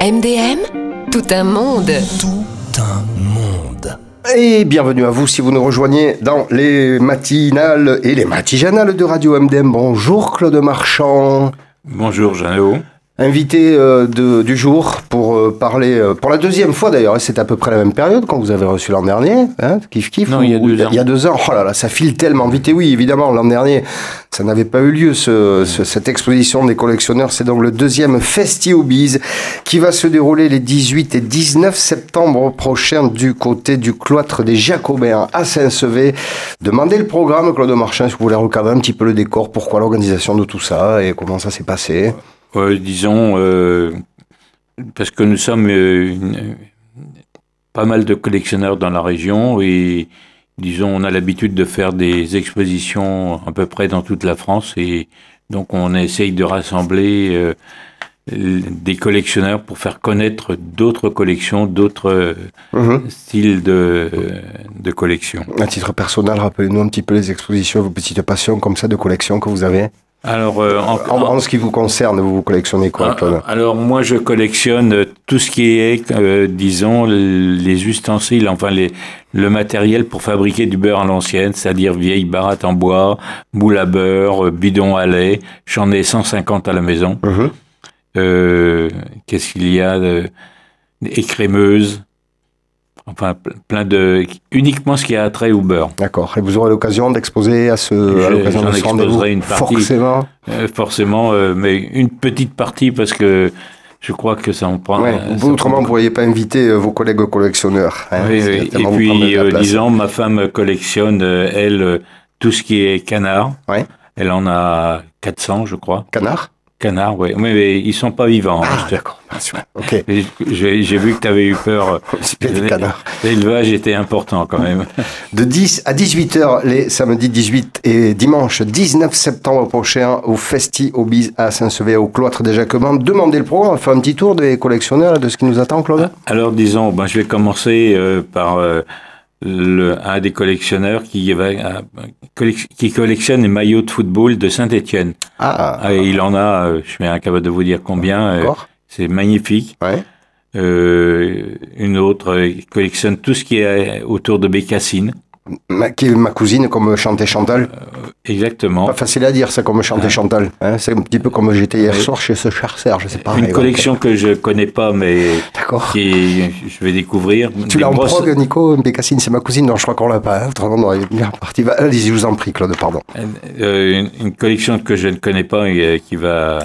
MDM, tout un monde. Tout un monde. Et bienvenue à vous si vous nous rejoignez dans les matinales et les matijanales de Radio MDM. Bonjour Claude Marchand. Bonjour Jeannot. Invité du jour pour parler, pour la deuxième fois d'ailleurs, c'est à peu près la même période quand vous avez reçu l'an dernier, hein, kiff. Non, il y a 2 ans. Il y a 2 ans, oh là là, ça file tellement vite. Et oui, évidemment, l'an dernier, ça n'avait pas eu lieu, cette exposition des collectionneurs. C'est donc le deuxième Festi-Hobbies qui va se dérouler les 18 et 19 septembre prochains du côté du cloître des Jacobins à Saint-Sevé. Demandez le programme, Claude Marchand, si vous voulez recadrer un petit peu le décor, pourquoi l'organisation de tout ça et comment ça s'est passé. Disons, parce que nous sommes pas mal de collectionneurs dans la région et disons, on a l'habitude de faire des expositions à peu près dans toute la France et donc on essaye de rassembler des collectionneurs pour faire connaître d'autres collections, d'autres styles de collection. À titre personnel, rappelez-nous un petit peu les expositions, vos petites passions comme ça de collection que vous avez. Alors, en ce qui vous concerne, vous collectionnez quoi, Claude ? Alors, moi, je collectionne tout ce qui est, disons, les ustensiles, enfin, le matériel pour fabriquer du beurre à l'ancienne, c'est-à-dire vieilles barattes en bois, moule à beurre, bidon à lait. J'en ai 150 à la maison. Qu'est-ce qu'il y a écrémeuses. Enfin, uniquement ce qui a trait au beurre. D'accord. Et vous aurez l'occasion d'exposer à l'occasion de ce rendez-vous. Une partie. Forcément, mais une petite partie parce que je crois que ça en prend. Ouais. Autrement, vous ne pourriez pas inviter vos collègues collectionneurs. Hein, oui. Et puis, disons, ma femme collectionne, elle, tout ce qui est canard. Ouais. Elle en a 400, je crois. Canard, oui. Mais ils ne sont pas vivants. Ah, d'accord. Ok. J'ai vu que tu avais eu peur. L'élevage était important quand même. De 10 à 18h, les samedis 18 et dimanche 19 septembre prochain, au Festi-Hobbies à Saint-Sevé, au cloître des Jacobins. Demandez le programme, on fait un petit tour des collectionneurs, de ce qui nous attend, Claude. Alors, disons, je vais commencer par un des collectionneurs qui collectionne les maillots de football de Saint-Étienne. Il en a, je suis incapable de vous dire combien. C'est magnifique. Ouais. Une autre collectionne tout ce qui est autour de Bécassine. Qui est ma cousine, comme chantait Chantal. Exactement. Pas facile à dire, ça, comme chantait Chantal. Hein, c'est un petit peu comme j'étais hier soir chez ce cher Serge, c'est pareil. Une collection que je connais pas, mais je vais découvrir. Tu l'as en prog, Nico? Bécassine, c'est ma cousine. Non, je crois qu'on l'a pas. Autrement, on aurait bien parti. Allez-y, je vous en prie, Claude, pardon. Une collection que je ne connais pas et qui va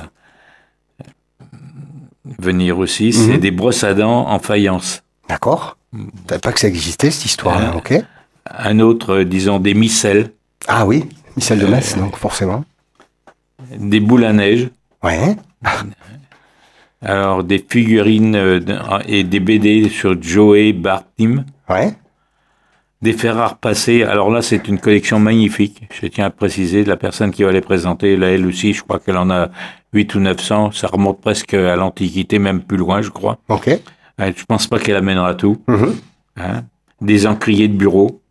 venir aussi, c'est des brosses à dents en faïence. D'accord. Je savais pas que ça existait, cette histoire-là, ok. Un autre, disons, des micelles. Ah oui, micelles de Metz, donc forcément. Des boules à neige. Ouais. Alors, des figurines et des BD sur Joey Bartim. Ouais. Des fer à repasser. Alors là, c'est une collection magnifique. Je tiens à préciser, la personne qui va les présenter, là, elle aussi, je crois qu'elle en a 8 ou 900. Ça remonte presque à l'Antiquité, même plus loin, je crois. Ok. Je pense pas qu'elle amènera tout. Hein. Des encriers de bureau.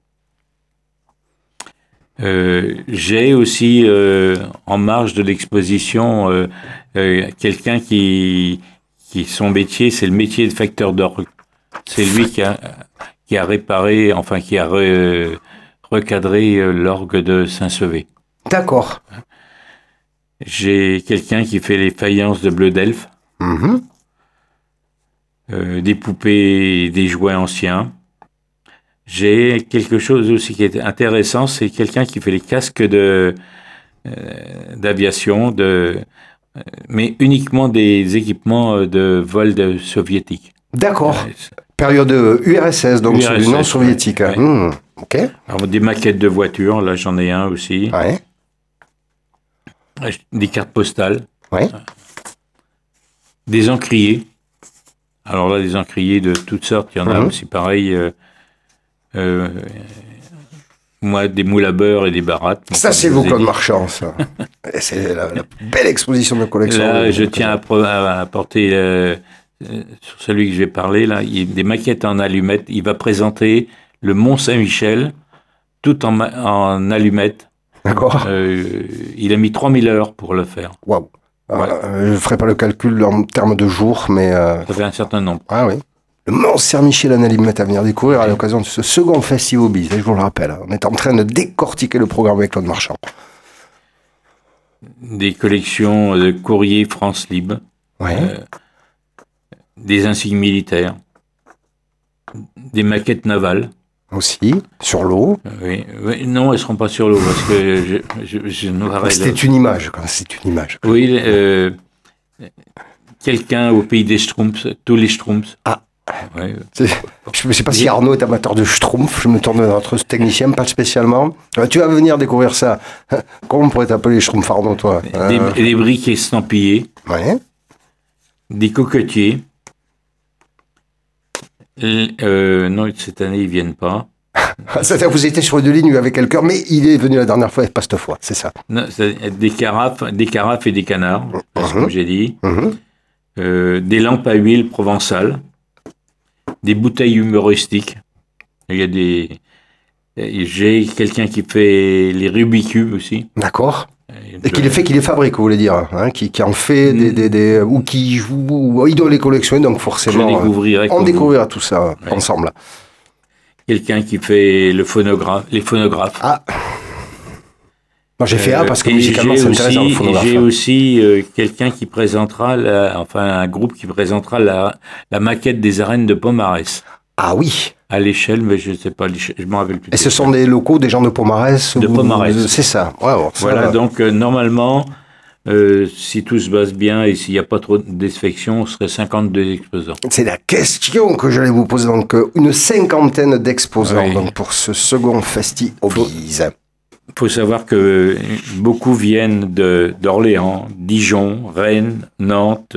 J'ai aussi, en marge de l'exposition, quelqu'un qui son métier, c'est le métier de facteur d'orgue. C'est lui qui a réparé, enfin qui a recadré l'orgue de Saint-Sevé. D'accord. J'ai quelqu'un qui fait les faïences de bleu d'elfe. Des poupées et des jouets anciens. J'ai quelque chose aussi qui est intéressant, c'est quelqu'un qui fait les casques d'aviation, mais uniquement des équipements de vol soviétiques. D'accord. Période URSS, donc sur l'Union soviétique. Ouais. Ok. Alors, des maquettes de voitures, là j'en ai un aussi. Ouais. Des cartes postales. Ouais. Des encriers. Alors là, des encriers de toutes sortes, il y en a aussi pareil. Moi, des moules à beurre et des barattes. Ça, c'est vous, Claude Marchand, ça. C'est la belle exposition de collection. Là, je tiens à apporter, sur celui que je vais parler, là, il y a des maquettes en allumettes. Il va présenter le Mont Saint-Michel, tout en allumettes. D'accord. Il a mis 3000 heures pour le faire. Waouh. Je ne ferai pas le calcul en termes de jours, mais... Ça fait un certain nombre. Ah oui. Le Mont-Saint-Michel en Alimette à venir découvrir à l'occasion de ce second Festival Biz. Je vous le rappelle, on est en train de décortiquer le programme avec Claude Marchand. Des collections de courrier France Libre. Ouais. Des insignes militaires. Des maquettes navales. Aussi, sur l'eau. Oui. Non, elles ne seront pas sur l'eau parce que je n'aurai... C'était une image, quand c'est une image. Oui, quelqu'un au pays des Schtroumpfs, tous les Schtroumpfs. Ah. Ouais. Je ne sais pas si Arnaud est amateur de Schtroumpf, je me tourne vers notre technicien, pas spécialement. Tu vas venir découvrir ça. Comment on pourrait t'appeler Schtroumpf, Arnaud, toi? Des briques estampillées, Ouais. des cocotiers. Non, cette année, ils ne viennent pas. Vous étiez sur une ligne avec quelqu'un, mais il est venu la dernière fois et pas cette fois, c'est ça. Non, des carafes et des canards, comme j'ai dit. Des lampes à huile provençales. Des bouteilles humoristiques. J'ai quelqu'un qui fait les Rubik's Cube aussi. D'accord. Et qui les fabrique, vous voulez dire, hein, qui en fait ou qui joue, il doit les collectionner, donc forcément, on découvrira tout ça ensemble. Quelqu'un qui fait les phonographes. Ah. Moi, j'ai fait parce que musicalement, c'est intéressant, le phonographe. J'ai aussi quelqu'un qui présentera, un groupe qui présentera la maquette des arènes de Pomarès. Ah oui. À l'échelle, mais je ne sais pas, je m'en rappelle plus. Et ce sont des locaux des gens de Pomarès? De Pomarès. C'est ça. Ouais, bon, voilà, donc normalement, si tout se passe bien et s'il n'y a pas trop de défections, on serait 52 exposants. C'est la question que j'allais vous poser. Donc, une cinquantaine d'exposants donc, pour ce second Festi Biz. Il faut savoir que beaucoup viennent d'Orléans, Dijon, Rennes, Nantes,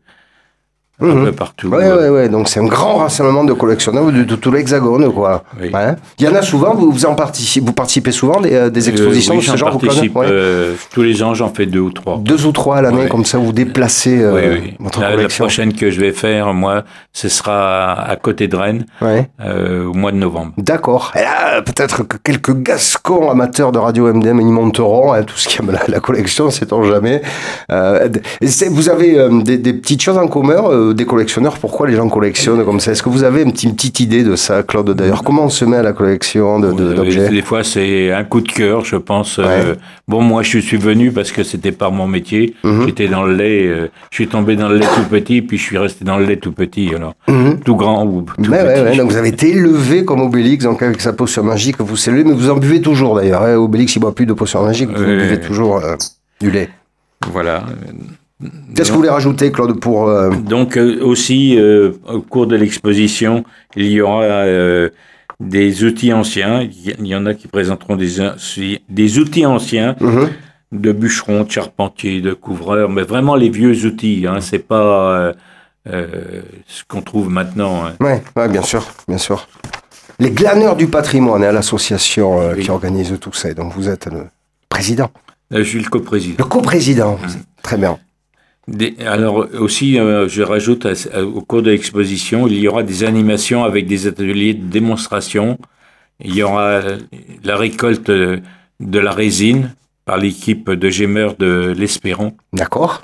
un peu partout. Ouais. Donc c'est un grand rassemblement de collectionneurs de tout l'Hexagone, quoi. Oui. Ouais. Il y en a souvent, vous participez souvent des expositions de ce genre? Oui, j'en participe tous les ans, j'en fais 2 ou 3. 2 ou 3 à l'année, comme ça vous déplacez votre collection. La prochaine que je vais faire, moi, ce sera à côté de Rennes, au mois de novembre. D'accord. Et là, peut-être que quelques Gascons amateurs de Radio MDM y monteront, tout ce qui aime la collection, sait-on jamais. Vous avez des petites choses en commun, des collectionneurs, pourquoi les gens collectionnent comme ça? Est-ce que vous avez une petite idée de ça, Claude? D'ailleurs, comment on se met à la collection d'objets? Des fois, c'est un coup de cœur, je pense. Moi, je suis venu parce que c'était pas mon métier. J'étais dans le lait, je suis tombé dans le lait tout petit, puis je suis resté dans le lait tout petit, alors tout grand ou tout petit. Donc vous avez été élevé comme Obélix, donc avec sa potion magique, vous s'élevez, mais vous en buvez toujours d'ailleurs. Obélix, il boit plus de potion magique, vous buvez toujours du lait. Voilà. Qu'est-ce que vous voulez rajouter, Claude, pour... Donc, aussi, au cours de l'exposition, il y aura des outils anciens. Il y en a qui présenteront des outils anciens de bûcherons, de charpentiers, de couvreurs, mais vraiment les vieux outils. C'est pas ce qu'on trouve maintenant. Ouais, bien sûr. Les glaneurs du patrimoine, l'association qui organise tout ça. Donc, vous êtes le président. Je suis le coprésident. Le coprésident, très bien. Alors aussi, je rajoute au cours de l'exposition, il y aura des animations avec des ateliers de démonstration. Il y aura la récolte de la résine par l'équipe de gémeurs de l'Espéron. D'accord.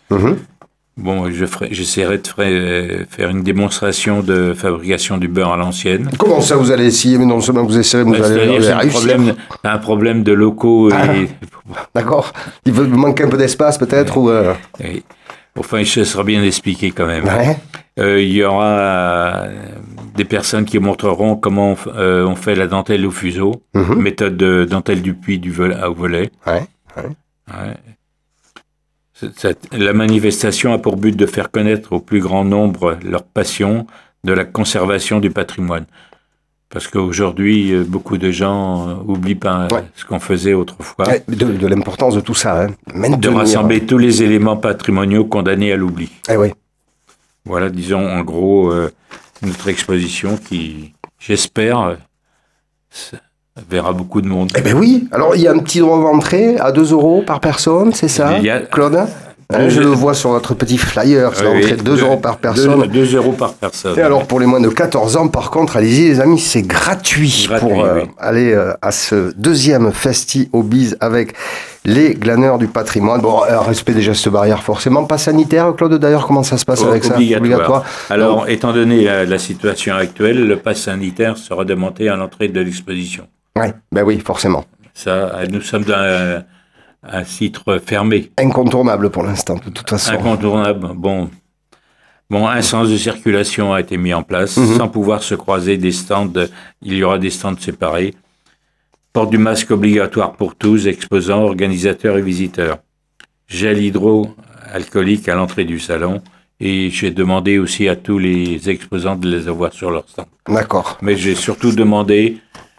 Bon, j'essaierai de faire une démonstration de fabrication du beurre à l'ancienne. Comment ça, vous allez essayer? Mais non seulement vous essayerez, vous allez réussir. Un problème de locaux. D'accord. Il vous manque un peu d'espace, peut-être ou Enfin, ce sera bien expliqué quand même. Il y aura des personnes qui montreront comment on fait la dentelle au fuseau, méthode de dentelle du puits au volet. La manifestation a pour but de faire connaître au plus grand nombre leur passion de la conservation du patrimoine. Parce qu'aujourd'hui, beaucoup de gens oublient pas ce qu'on faisait autrefois. De l'importance de tout ça. De rassembler tous les éléments patrimoniaux condamnés à l'oubli. Voilà, disons, en gros, notre exposition qui, j'espère, verra beaucoup de monde. Oui, alors il y a un petit droit d'entrée à 2 € par personne, c'est ça, Claude? Je le vois sur votre petit flyer, c'est l'entrée 2 € par personne. 2 € par personne. Et alors pour les moins de 14 ans, par contre, allez-y les amis, c'est gratuit pour aller à ce deuxième Festi Biz avec les glaneurs du patrimoine. Bon, respect des gestes barrières forcément, pas sanitaire, Claude, d'ailleurs, comment ça se passe avec ça? Obligatoire. Alors, donc, étant donné la situation actuelle, le pass sanitaire sera demandé à l'entrée de l'exposition. Oui, forcément. Ça, nous sommes dans un site fermé. Incontournable pour l'instant, de toute façon. Incontournable, bon, un sens de circulation a été mis en place, sans pouvoir se croiser des stands, il y aura des stands séparés. Port du masque obligatoire pour tous, exposants, organisateurs et visiteurs. Gel hydroalcoolique à l'entrée du salon. Et j'ai demandé aussi à tous les exposants de les avoir sur leur stand. D'accord. Mais j'ai surtout demandé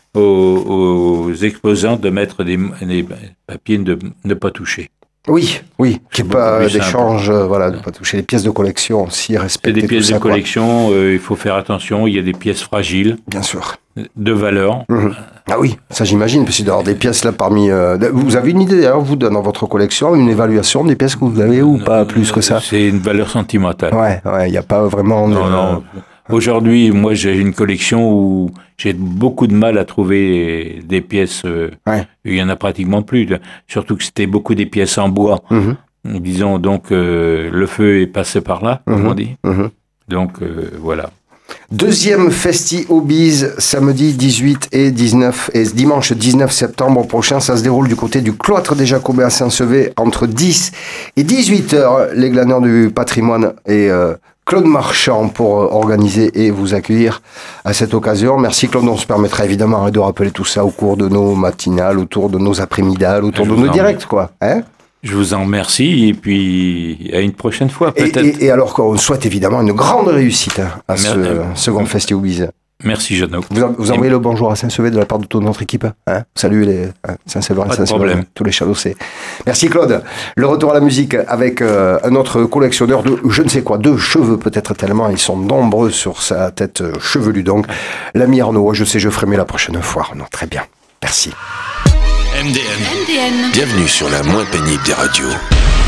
aux exposants de mettre des papiers de ne pas toucher. Oui, qu'il n'y ait pas d'échange, de ne pas toucher les pièces de collection, si respecter des pièces de collection, il faut faire attention, il y a des pièces fragiles. Bien sûr. De valeur. Ah oui, ça j'imagine, parce qu'il doit y avoir des pièces là parmi... vous avez une idée d'ailleurs, vous, dans votre collection, une évaluation des pièces que vous avez ou pas plus que ça? C'est une valeur sentimentale. Ouais, il n'y a pas vraiment... Non. Aujourd'hui, moi, j'ai une collection où j'ai beaucoup de mal à trouver des pièces. Il y en a pratiquement plus. Surtout que c'était beaucoup des pièces en bois. Disons, donc, le feu est passé par là, comme on dit. Donc, voilà. Deuxième Festi Hobbies, samedi 18 et 19 et dimanche 19 septembre prochain. Ça se déroule du côté du cloître des Jacobins à Saint-Sevé entre 10 et 18 heures. Les glaneurs du patrimoine et... Claude Marchand pour organiser et vous accueillir à cette occasion. Merci Claude, on se permettra évidemment de rappeler tout ça au cours de nos matinales, autour de nos après-midales, autour de nos directs, quoi. Je vous en remercie et puis à une prochaine fois peut-être. Et alors qu'on souhaite évidemment une grande réussite à ce second Festi Hobbies. Merci Jeannot. Vous envoyez le bonjour à Saint-Sevé de la part de toute notre équipe. Salut les Saint-Séverin, Saint-Séverin, tous les Chadossés. Merci Claude. Le retour à la musique avec un autre collectionneur de je ne sais quoi, de cheveux peut-être tellement ils sont nombreux sur sa tête chevelue donc. L'ami Arnaud, je sais, je ferai mieux la prochaine fois. Arnaud, très bien. Merci. MDM. Bienvenue sur la moins pénible des radios.